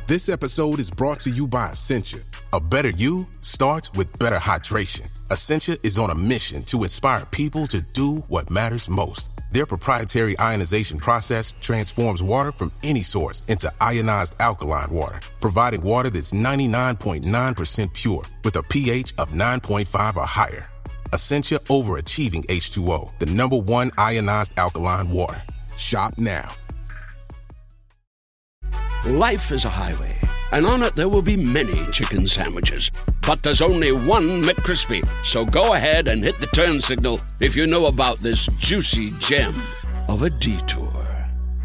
This episode is brought to you by Essentia. A better you starts with better hydration. Essentia is on a mission to inspire people to do what matters most. Their proprietary ionization process transforms water from any source into ionized alkaline water, providing water that's 99.9% pure with a pH of 9.5 or higher. Essentia overachieving H2O, the #1 ionized alkaline water. Shop now. Life is a highway, and on it there will be many chicken sandwiches. But there's only one McCrispy. So go ahead and hit the turn signal if you know about this juicy gem of a detour.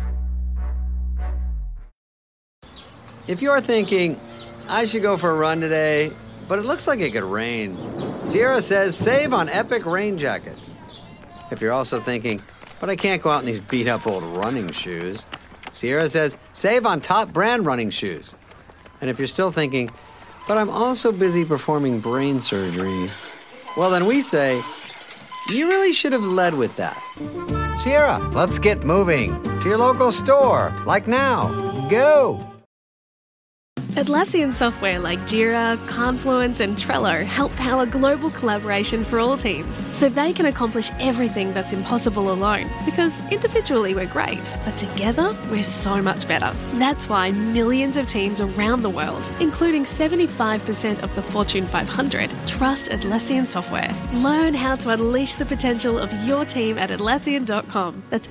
If you're thinking, I should go for a run today, but it looks like it could rain, Sierra says save on Epic rain jackets. If you're also thinking, but I can't go out in these beat-up old running shoes, Sierra says save on top brand running shoes. And if you're still thinking, but I'm also busy performing brain surgery, well then we say, you really should have led with that. Sierra, let's get moving to your local store, like now. Go! Atlassian software like Jira, Confluence and Trello help power global collaboration for all teams, so they can accomplish everything that's impossible alone. Because individually we're great, but together we're so much better. That's why millions of teams around the world, including 75% of the Fortune 500, trust Atlassian software. Learn how to unleash the potential of your team at Atlassian.com. That's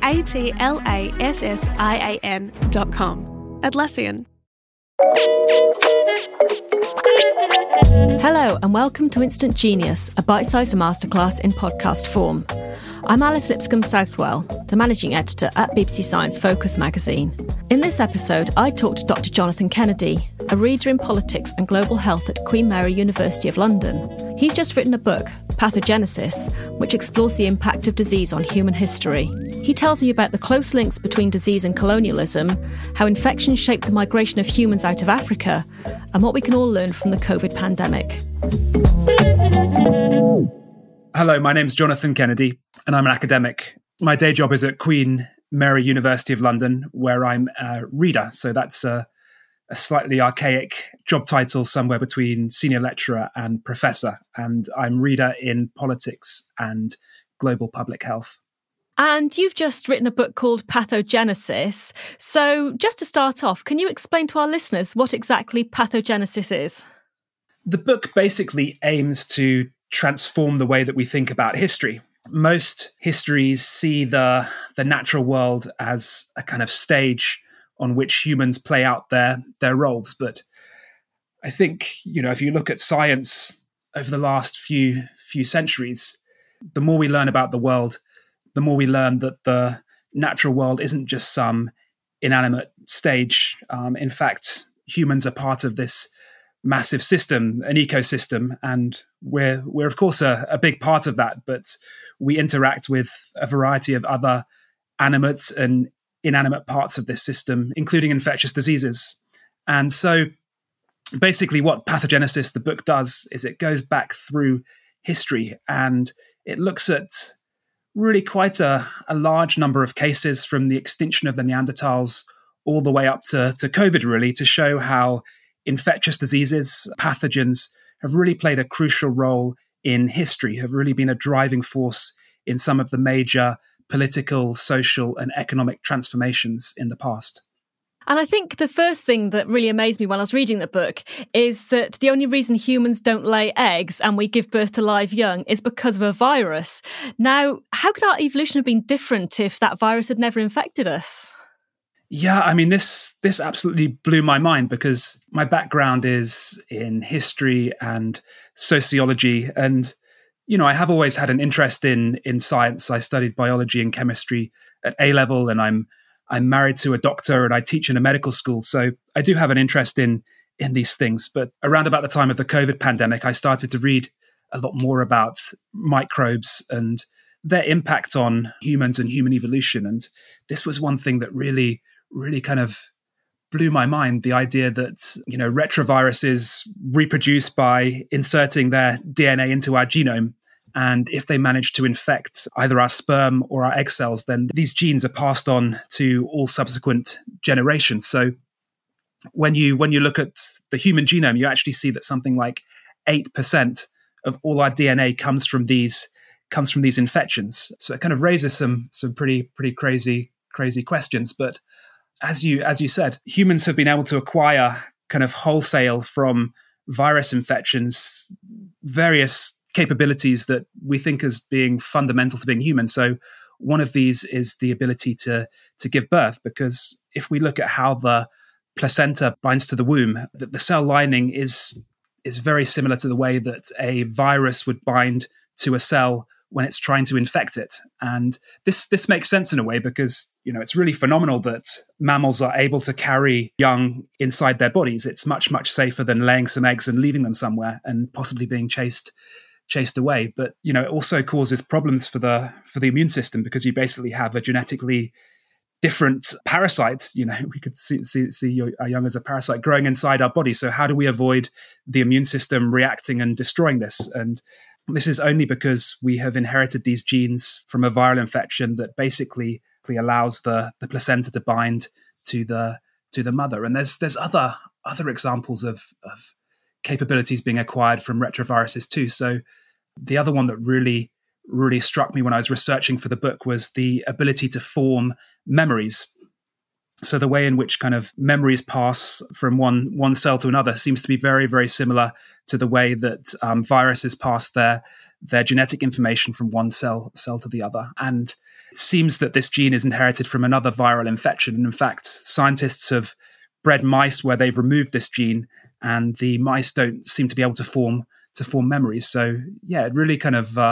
Atlassian.com. Atlassian. Hello and welcome to Instant Genius, a bite-sized masterclass in podcast form. I'm Alice Lipscomb Southwell, the managing editor at BBC Science Focus magazine. In this episode, I talked to Dr. Jonathan Kennedy, a reader in politics and global health at Queen Mary University of London. He's just written a book, Pathogenesis, which explores the impact of disease on human history. He tells me about the close links between disease and colonialism, how infections shaped the migration of humans out of Africa, and what we can all learn from the COVID pandemic. Hello, my name's Jonathan Kennedy, and I'm an academic. My day job is at Queen Mary University of London, where I'm a reader. So that's a slightly archaic job title, somewhere between senior lecturer and professor. And I'm reader in politics and global public health. And you've just written a book called Pathogenesis. So just to start off, can you explain to our listeners what exactly pathogenesis is? The book basically aims to transform the way that we think about history. Most histories see the natural world as a kind of stage on which humans play out their roles. But I think, if you look at science over the last few centuries, the more we learn about the world, the more we learn that the natural world isn't just some inanimate stage. In fact, humans are part of this massive system, an ecosystem, and we're of course a big part of that, but we interact with a variety of other animate and inanimate parts of this system, including infectious diseases. And so basically what Pathogenesis, the book, does is it goes back through history and it looks at really quite a large number of cases from the extinction of the Neanderthals all the way up to COVID, really, to show how infectious diseases, pathogens, have really played a crucial role in history, have really been a driving force in some of the major political, social, and economic transformations in the past. And I think the first thing that really amazed me when I was reading the book is that the only reason humans don't lay eggs and we give birth to live young is because of a virus. Now, how could our evolution have been different if that virus had never infected us? Yeah, I mean, this absolutely blew my mind because my background is in history and sociology. And, I have always had an interest in science. I studied biology and chemistry at A-level, and I'm married to a doctor and I teach in a medical school. So I do have an interest in these things. But around about the time of the COVID pandemic, I started to read a lot more about microbes and their impact on humans and human evolution. And this was one thing that really kind of blew my mind, the idea that, retroviruses reproduce by inserting their DNA into our genome. And if they manage to infect either our sperm or our egg cells, then these genes are passed on to all subsequent generations. So when you look at the human genome, you actually see that something like 8% of all our DNA comes from these infections. So it kind of raises some pretty crazy questions. But as you said, humans have been able to acquire kind of wholesale from virus infections various capabilities that we think as being fundamental to being human. So one of these is the ability to give birth, because if we look at how the placenta binds to the womb, the cell lining is very similar to the way that a virus would bind to a cell when it's trying to infect it. And this makes sense in a way, because it's really phenomenal that mammals are able to carry young inside their bodies. It's much safer than laying some eggs and leaving them somewhere and possibly being chased away. But it also causes problems for the immune system, because you basically have a genetically different parasite. We could see our young as a parasite growing inside our body. So how do we avoid the immune system reacting and destroying this? And this is only because we have inherited these genes from a viral infection that basically allows the placenta to bind to the mother. And there's other examples of capabilities being acquired from retroviruses too. So the other one that really struck me when I was researching for the book was the ability to form memories. So the way in which kind of memories pass from one cell to another seems to be very, very similar to the way that viruses pass their genetic information from one cell to the other. And it seems that this gene is inherited from another viral infection. And in fact, scientists have bred mice where they've removed this gene, and the mice don't seem to be able to form memories. So yeah, it really kind of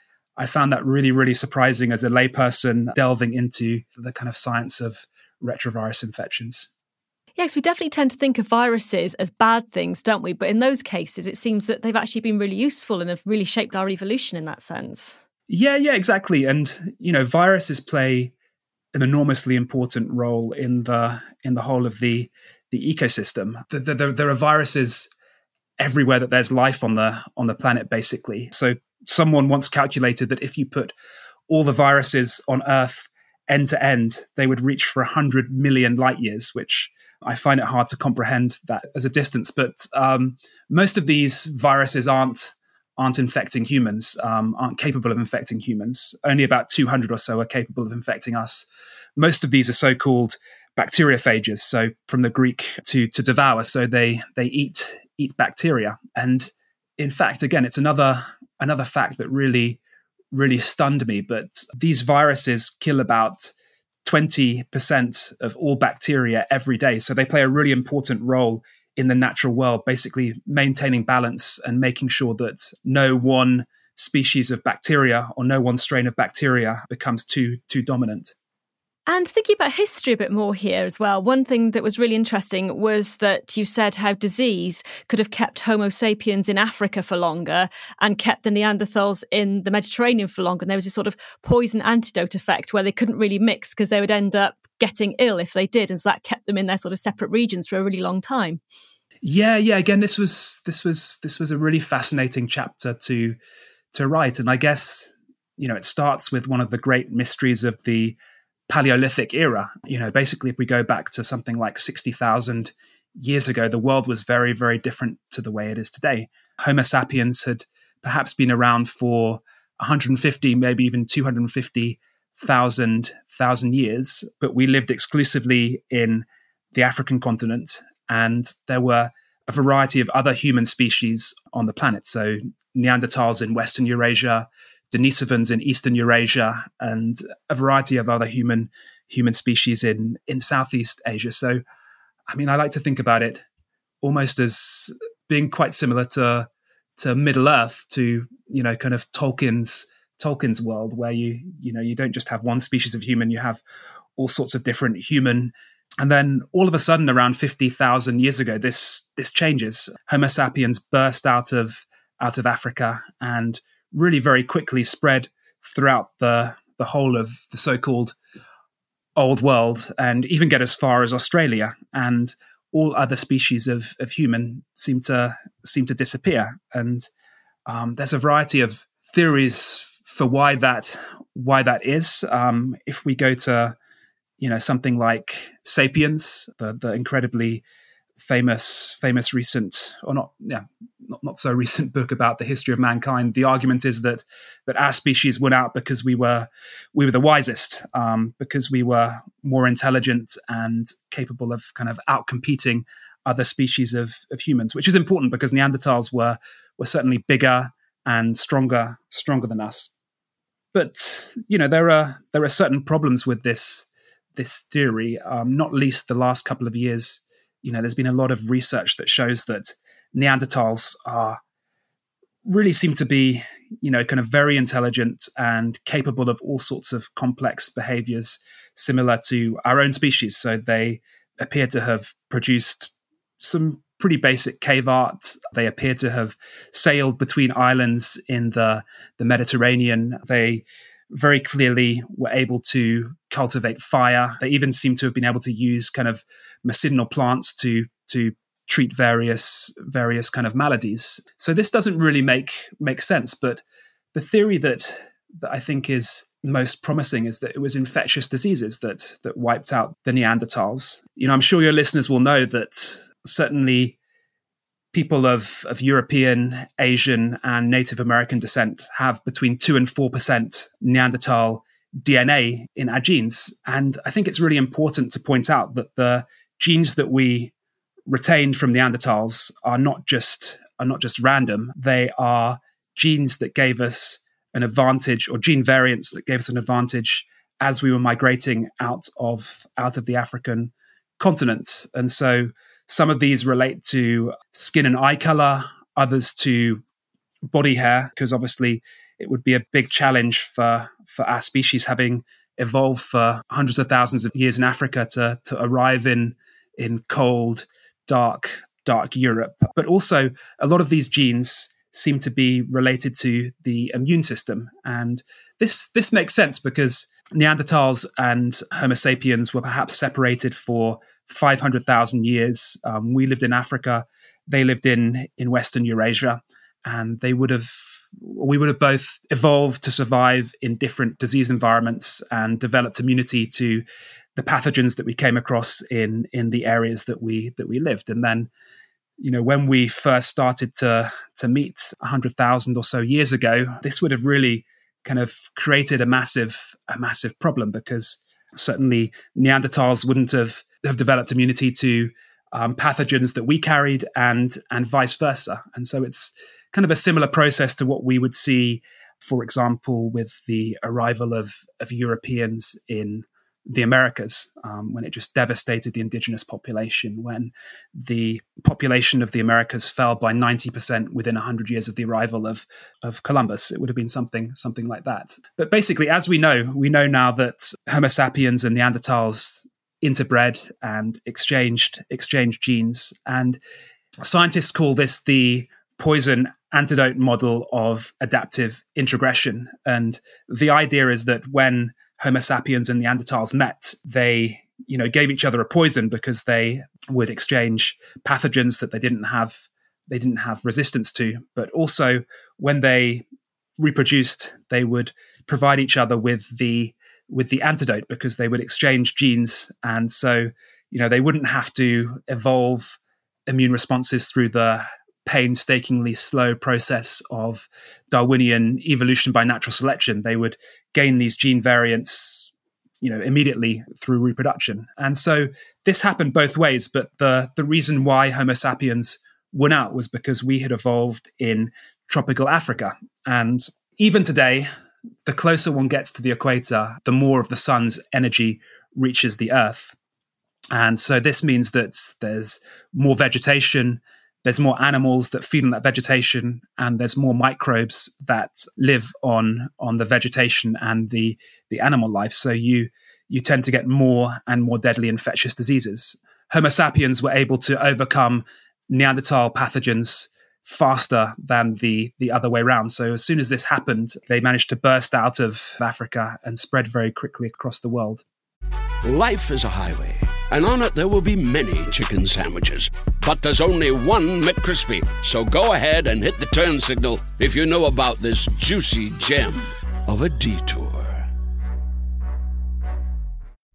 I found that really, really surprising as a layperson delving into the kind of science of retrovirus infections. Yes, we definitely tend to think of viruses as bad things, don't we? But in those cases, it seems that they've actually been really useful and have really shaped our evolution in that sense. Yeah, exactly. And, viruses play an enormously important role in the whole of the ecosystem. There are viruses everywhere that there's life on the planet, basically. So someone once calculated that if you put all the viruses on Earth end to end, they would reach for 100 million light years, which I find it hard to comprehend that as a distance. But most of these viruses aren't infecting humans, aren't capable of infecting humans. Only about 200 or so are capable of infecting us. Most of these are so-called bacteriophages, so from the Greek to devour. So they eat bacteria. And in fact, again, it's another fact that really stunned me, but these viruses kill about 20% of all bacteria every day. So they play a really important role in the natural world, basically maintaining balance and making sure that no one species of bacteria or no one strain of bacteria becomes too dominant. And thinking about history a bit more here as well, one thing that was really interesting was that you said how disease could have kept Homo sapiens in Africa for longer and kept the Neanderthals in the Mediterranean for longer. And there was this sort of poison antidote effect where they couldn't really mix because they would end up getting ill if they did. And so that kept them in their sort of separate regions for a really long time. Yeah. Again, this was a really fascinating chapter to write. And I guess, it starts with one of the great mysteries of the Paleolithic era. Basically, if we go back to something like 60,000 years ago, the world was very, very different to the way it is today. Homo sapiens had perhaps been around for 150, maybe even 250,000 years, but we lived exclusively in the African continent, and there were a variety of other human species on the planet. So Neanderthals in Western Eurasia, Denisovans in Eastern Eurasia, and a variety of other human species in Southeast Asia. So, I like to think about it almost as being quite similar to Middle Earth, to kind of Tolkien's world, where you don't just have one species of human, you have all sorts of different human. And then all of a sudden, around 50,000 years ago, this changes. Homo sapiens burst out of Africa and really very quickly spread throughout the whole of the so-called Old World, and even get as far as Australia. And all other species of human seem to disappear. And there's a variety of theories for why that is. If we go to something like Sapiens, the incredibly famous recent, or not so recent book about the history of mankind. The argument is that our species won out because we were the wisest, because we were more intelligent and capable of kind of outcompeting other species of humans, which is important because Neanderthals were certainly bigger and stronger than us. But there are certain problems with this theory, not least the last couple of years. There's been a lot of research that shows that Neanderthals really seem to be, kind of very intelligent and capable of all sorts of complex behaviors similar to our own species. So they appear to have produced some pretty basic cave art. They appear to have sailed between islands in the Mediterranean. They very clearly were able to cultivate fire. They even seem to have been able to use kind of medicinal plants to treat various kind of maladies. So this doesn't really make sense. But the theory that I think is most promising is that it was infectious diseases that wiped out the Neanderthals. I'm sure your listeners will know that certainly people of European, Asian, and Native American descent have between 2 and 4% Neanderthal DNA in our genes. And I think it's really important to point out that the genes that we retained from Neanderthals are not just random. They are genes that gave us an advantage, or gene variants that gave us an advantage as we were migrating out of the African continent. And so some of these relate to skin and eye color, others to body hair, because obviously it would be a big challenge for our species, having evolved for hundreds of thousands of years in Africa, to arrive in cold, dark Europe. But also a lot of these genes seem to be related to the immune system. And this makes sense because Neanderthals and Homo sapiens were perhaps separated for 500,000 years. We lived in Africa. They lived in Western Eurasia, and we would have both evolved to survive in different disease environments and developed immunity to the pathogens that we came across in the areas that we lived. And then, when we first started to meet 100,000 or so years ago, this would have really kind of created a massive problem, because certainly Neanderthals wouldn't have developed immunity to pathogens that we carried, and vice versa. And so it's kind of a similar process to what we would see, for example, with the arrival of Europeans in the Americas, when it just devastated the indigenous population, when the population of the Americas fell by 90% within 100 years of the arrival of Columbus. It would have been something like that. But basically, as we know now that Homo sapiens and Neanderthals interbred and exchanged genes. And scientists call this the poison antidote model of adaptive introgression. And the idea is that when Homo sapiens and Neanderthals met, they, gave each other a poison because they would exchange pathogens that they didn't have resistance to. But also when they reproduced, they would provide each other with the antidote, because they would exchange genes. And so, they wouldn't have to evolve immune responses through the painstakingly slow process of Darwinian evolution by natural selection. They would gain these gene variants, immediately through reproduction. And so this happened both ways. But the reason why Homo sapiens won out was because we had evolved in tropical Africa. And even today, the closer one gets to the equator, the more of the sun's energy reaches the earth. And so this means that there's more vegetation, there's more animals that feed on that vegetation, and there's more microbes that live on the vegetation and the animal life. So you tend to get more and more deadly infectious diseases. Homo sapiens were able to overcome Neanderthal pathogens faster than the other way around. So as soon as this happened, they managed to burst out of Africa and spread very quickly across the world. Life is a highway, and on it there will be many chicken sandwiches. But there's only one McCrispy. So go ahead and hit the turn signal if you know about this juicy gem of a detour.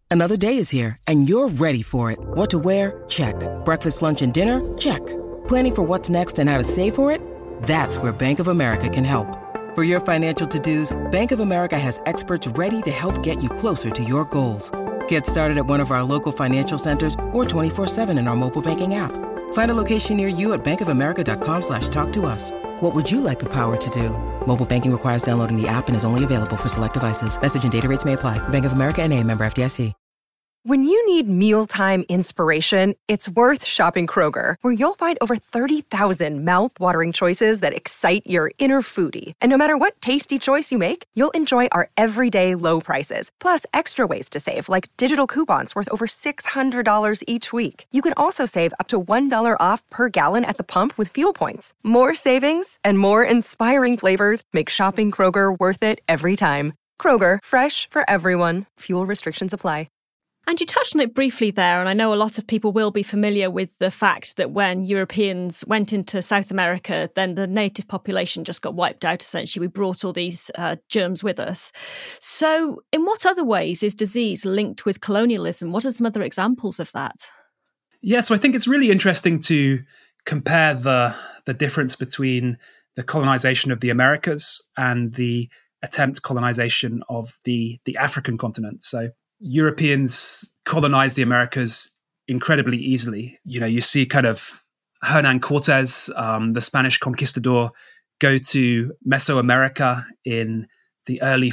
Another day is here, and you're ready for it. What to wear? Check. Breakfast, lunch, and dinner? Check. Planning for what's next and how to save for it? That's where Bank of America can help. For your financial to-dos, Bank of America has experts ready to help get you closer to your goals. Get started at one of our local financial centers or 24/7 in our mobile banking app. Find a location near you at bankofamerica.com/talktous. What would you like the power to do? Mobile banking requires downloading the app and is only available for select devices. Message and data rates may apply. Bank of America NA, member FDIC. When you need mealtime inspiration, it's worth shopping Kroger, where you'll find over 30,000 mouth-watering choices that excite your inner foodie. And no matter what tasty choice you make, you'll enjoy our everyday low prices, plus extra ways to save, like digital coupons worth over $600 each week. You can also save up to $1 off per gallon at the pump with fuel points. More savings and more inspiring flavors make shopping Kroger worth it every time. Kroger, fresh for everyone. Fuel restrictions apply. And you touched on it briefly there, and I know a lot of people will be familiar with the fact that when Europeans went into South America, then the native population just got wiped out, essentially. We brought all these germs with us. So in what other ways is disease linked with colonialism? What are some other examples of that? Yeah, so I think it's really interesting to compare the difference between the colonization of the Americas and the attempt colonization of the African continent. So Europeans colonized the Americas incredibly easily. You know, you see kind of Hernan Cortez, the Spanish conquistador, go to Mesoamerica in the early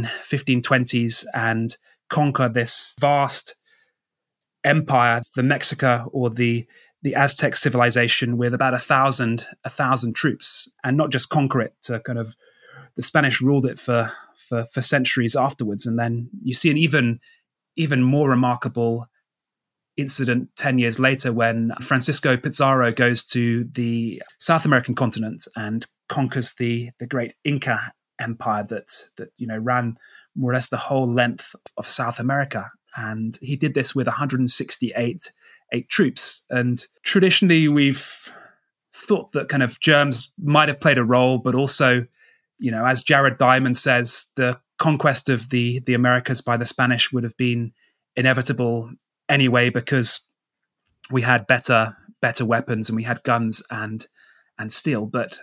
1520s and conquer this vast empire, the Mexica or the Aztec civilization, with about 1,000 troops, and not just conquer it to kind of, the Spanish ruled it for centuries afterwards. And then you see an even more remarkable incident 10 years later when Francisco Pizarro goes to the South American continent and conquers the great Inca empire that ran more or less the whole length of South America. And he did this with 168 troops. And traditionally we've thought that kind of germs might have played a role, but also, as Jared Diamond says, the conquest of the Americas by the Spanish would have been inevitable anyway, because we had better weapons and we had guns and steel. But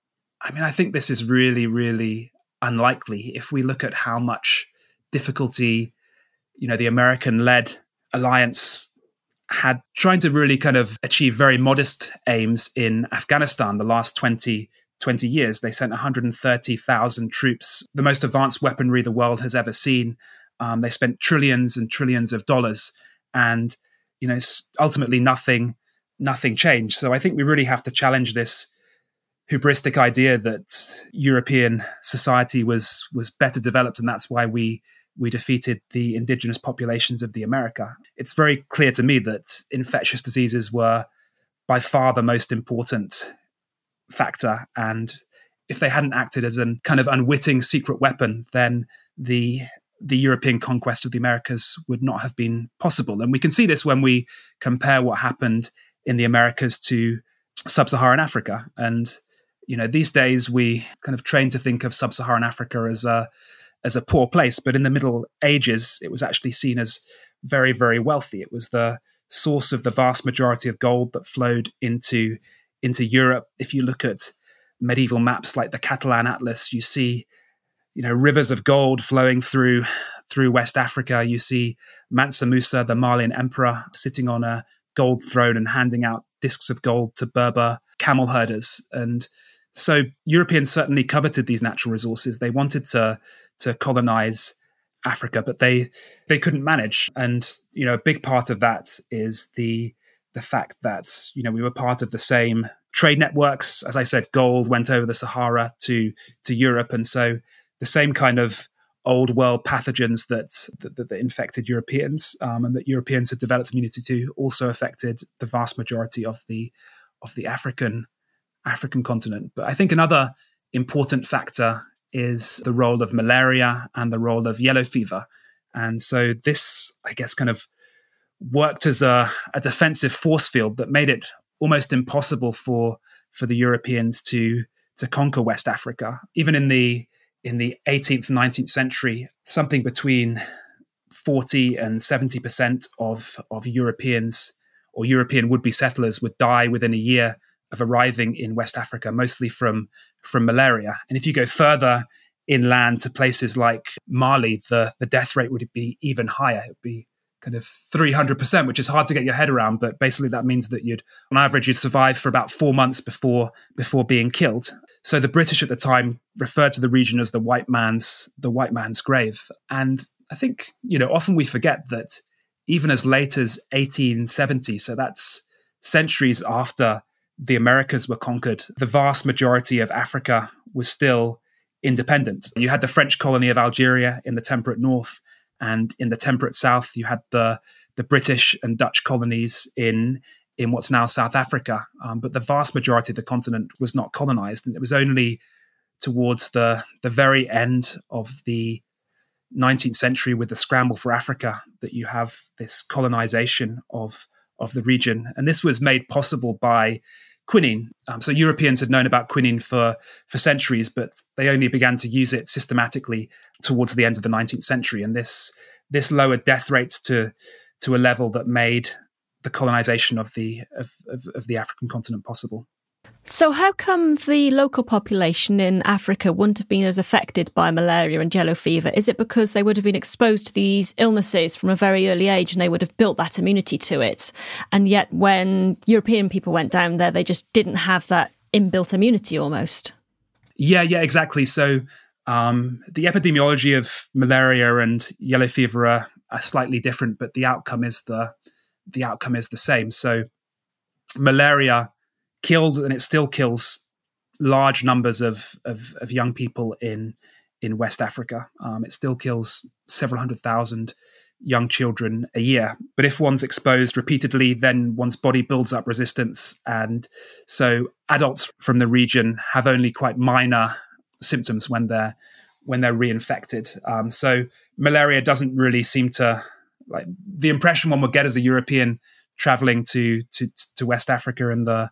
I mean, I think this is really, really unlikely if we look at how much difficulty, the American-led alliance had trying to really kind of achieve very modest aims in Afghanistan the last 20 years. They sent 130,000 troops, the most advanced weaponry the world has ever seen. They spent trillions and trillions of dollars, and ultimately nothing changed. So I think we really have to challenge this hubristic idea that European society was better developed, and that's why we defeated the indigenous populations of the America. It's very clear to me that infectious diseases were by far the most important factor, and if they hadn't acted as a kind of unwitting secret weapon, then the European conquest of the Americas would not have been possible. And we can see this when we compare what happened in the Americas to sub-Saharan Africa. And these days we kind of train to think of sub-Saharan Africa as a poor place, but in the Middle Ages it was actually seen as very, very wealthy. It was the source of the vast majority of gold that flowed into Europe. If you look at medieval maps like the Catalan Atlas, you see, rivers of gold flowing through West Africa. You see Mansa Musa, the Malian emperor, sitting on a gold throne and handing out discs of gold to Berber camel herders. And so Europeans certainly coveted these natural resources. They wanted to colonize Africa, but they couldn't manage. And, a big part of that is the fact that, we were part of the same trade networks. As I said, gold went over the Sahara to Europe. And so the same kind of old world pathogens that infected Europeans and that Europeans had developed immunity to also affected the vast majority of the African continent. But I think another important factor is the role of malaria and the role of yellow fever. And so this, I guess, kind of worked as a defensive force field that made it almost impossible for the Europeans to conquer West Africa. Even in the 18th, 19th century, something between 40 and 70% of Europeans or European would-be settlers would die within a year of arriving in West Africa, mostly from malaria. And if you go further inland to places like Mali, the death rate would be even higher. It would be kind of 300%, which is hard to get your head around. But basically that means that on average, you'd survive for about 4 months before being killed. So the British at the time referred to the region as the white man's grave. And I think, often we forget that even as late as 1870, so that's centuries after the Americas were conquered, the vast majority of Africa was still independent. You had the French colony of Algeria in the temperate north, and in the temperate south, you had the British and Dutch colonies in what's now South Africa. But the vast majority of the continent was not colonized. And it was only towards the very end of the 19th century, with the scramble for Africa, that you have this colonization of the region. And this was made possible by quinine. So Europeans had known about quinine for centuries, but they only began to use it systematically towards the end of the 19th century. And this lowered death rates to a level that made the colonization of the African continent possible. So how come the local population in Africa wouldn't have been as affected by malaria and yellow fever? Is it because they would have been exposed to these illnesses from a very early age and they would have built that immunity to it? And yet when European people went down there, they just didn't have that inbuilt immunity almost. Yeah, exactly. So the epidemiology of malaria and yellow fever are slightly different, but the outcome is the same. So malaria killed, and it still kills, large numbers of young people in West Africa. It still kills several 100,000 young children a year. But if one's exposed repeatedly, then one's body builds up resistance. And so adults from the region have only quite minor symptoms when they're reinfected. So malaria doesn't really seem to, like, the impression one would get as a European traveling to West Africa in the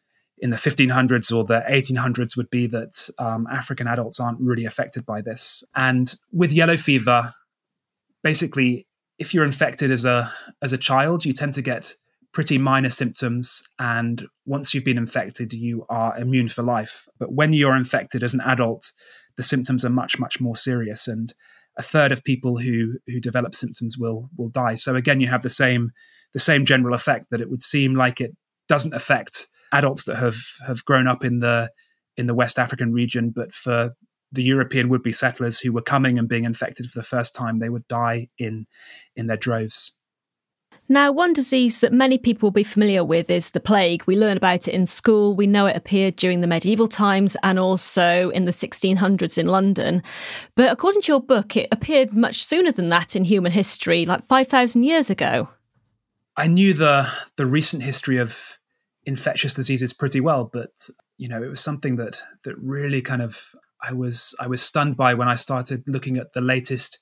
1500s or the 1800s would be that African adults aren't really affected by this. And with yellow fever, basically, if you're infected as a child, you tend to get pretty minor symptoms. And once you've been infected, you are immune for life. But when you're infected as an adult, the symptoms are much, much more serious. And a third of people who develop symptoms will die. So again, you have the same general effect, that it would seem like it doesn't affect adults that have grown up in the West African region, but for the European would-be settlers who were coming and being infected for the first time, they would die in their droves. Now, one disease that many people will be familiar with is the plague. We learn about it in school. We know it appeared during the medieval times and also in the 1600s in London. But according to your book, it appeared much sooner than that in human history, like 5,000 years ago. I knew the recent history of infectious diseases pretty well, but it was something that really kind of I was stunned by when I started looking at the latest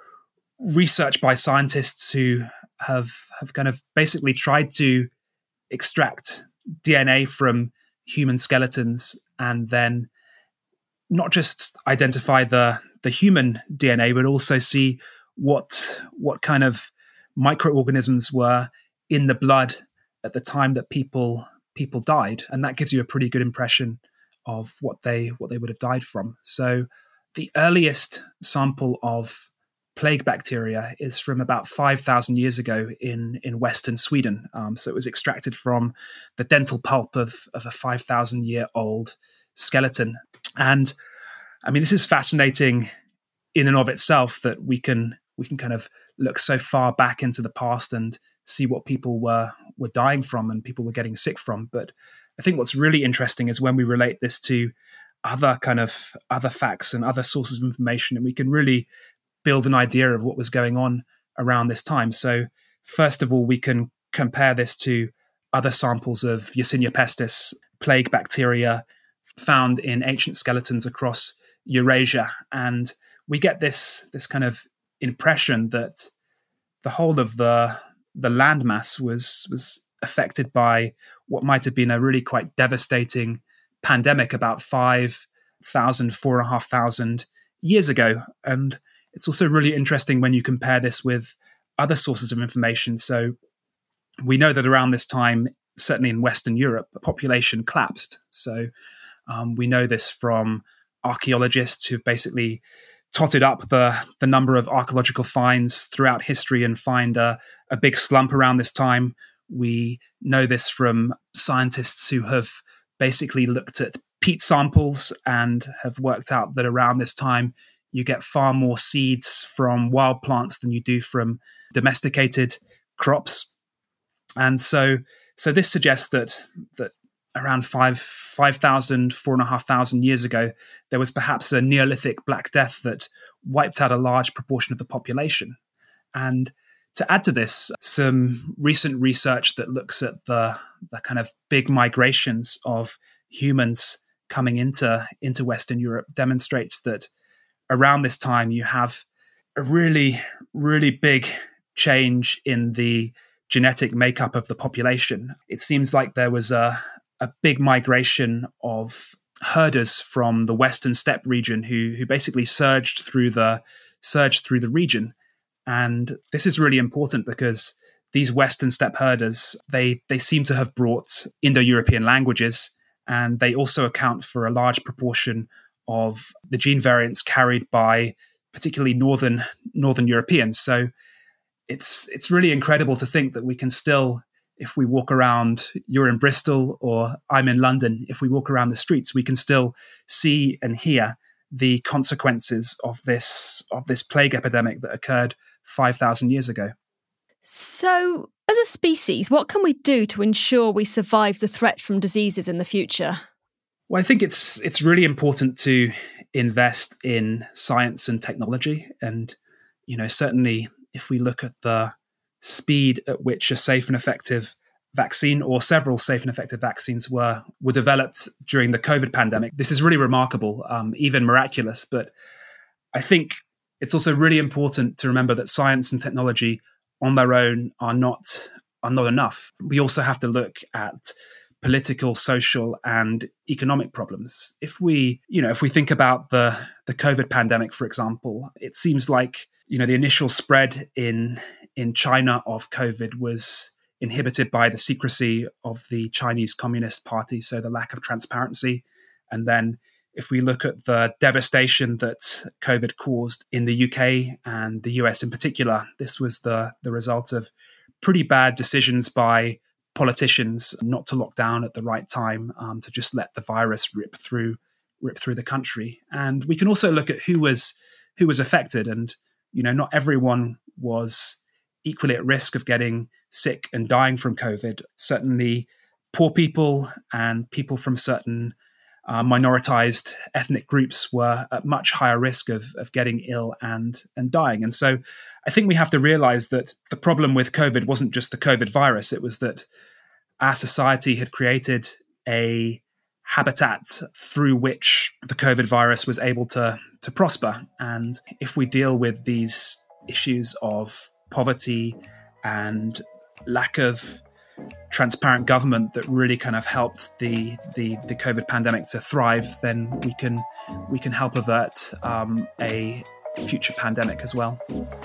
research by scientists who have kind of basically tried to extract DNA from human skeletons and then not just identify the human DNA, but also see what kind of microorganisms were in the blood at the time that people died, and that gives you a pretty good impression of what they would have died from. So the earliest sample of plague bacteria is from about 5,000 years ago in Western Sweden. So it was extracted from the dental pulp of a 5,000-year-old skeleton. And I mean, this is fascinating in and of itself, that we can kind of look so far back into the past and see what people were dying from and people were getting sick from. But I think what's really interesting is when we relate this to other facts and other sources of information, and we can really build an idea of what was going on around this time. So first of all, we can compare this to other samples of Yersinia pestis, plague bacteria found in ancient skeletons across Eurasia. And we get this kind of impression that the whole of the landmass was affected by what might have been a really quite devastating pandemic about 4,500 years ago. And it's also really interesting when you compare this with other sources of information. So we know that around this time, certainly in Western Europe, the population collapsed. So we know this from archaeologists who've basically totted up the number of archaeological finds throughout history and find a big slump around this time. We know this from scientists who have basically looked at peat samples and have worked out that around this time you get far more seeds from wild plants than you do from domesticated crops. And so this suggests that around 5,000, 4,500 years ago, there was perhaps a Neolithic Black Death that wiped out a large proportion of the population. And to add to this, some recent research that looks at the kind of big migrations of humans coming into Western Europe demonstrates that around this time you have a really, really big change in the genetic makeup of the population. It seems like there was a big migration of herders from the Western steppe region who basically surged through the region. And this is really important because these Western steppe herders, they seem to have brought Indo-European languages, and they also account for a large proportion of the gene variants carried by particularly northern Europeans. So it's really incredible to think that we can still, if we walk around, you're in Bristol or I'm in London, if we walk around the streets, we can still see and hear the consequences of this plague epidemic that occurred 5,000 years ago. So, as a species, what can we do to ensure we survive the threat from diseases in the future? Well, I think it's really important to invest in science and technology. And, certainly if we look at the speed at which a safe and effective vaccine or several safe and effective vaccines were developed during the COVID pandemic, this is really remarkable, even miraculous. But I think it's also really important to remember that science and technology on their own are not enough. We also have to look at political, social, and economic problems. If we think about the COVID pandemic, for example, it seems like, the initial spread in China of COVID was inhibited by the secrecy of the Chinese Communist Party, so the lack of transparency. And then if we look at the devastation that COVID caused in the UK and the US in particular, this was the result of pretty bad decisions by politicians not to lock down at the right time, to just let the virus rip through the country. And we can also look at who was affected, and not everyone was equally at risk of getting sick and dying from COVID. Certainly poor people and people from certain minoritized ethnic groups were at much higher risk of getting ill and dying. And so I think we have to realize that the problem with COVID wasn't just the COVID virus. It was that our society had created a habitat through which the COVID virus was able to prosper. And if we deal with these issues of poverty and lack of transparent government that really kind of helped the COVID pandemic to thrive, then we can help avert a future pandemic as well.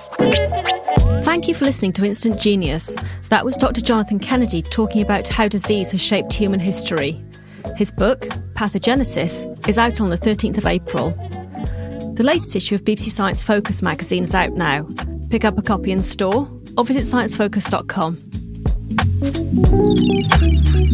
Thank you for listening to Instant Genius. That was Dr. Jonathan Kennedy talking about how disease has shaped human history. His book, Pathogenesis, is out on the 13th of April. The latest issue of BBC Science Focus magazine is out now. Pick up a copy in store or visit sciencefocus.com.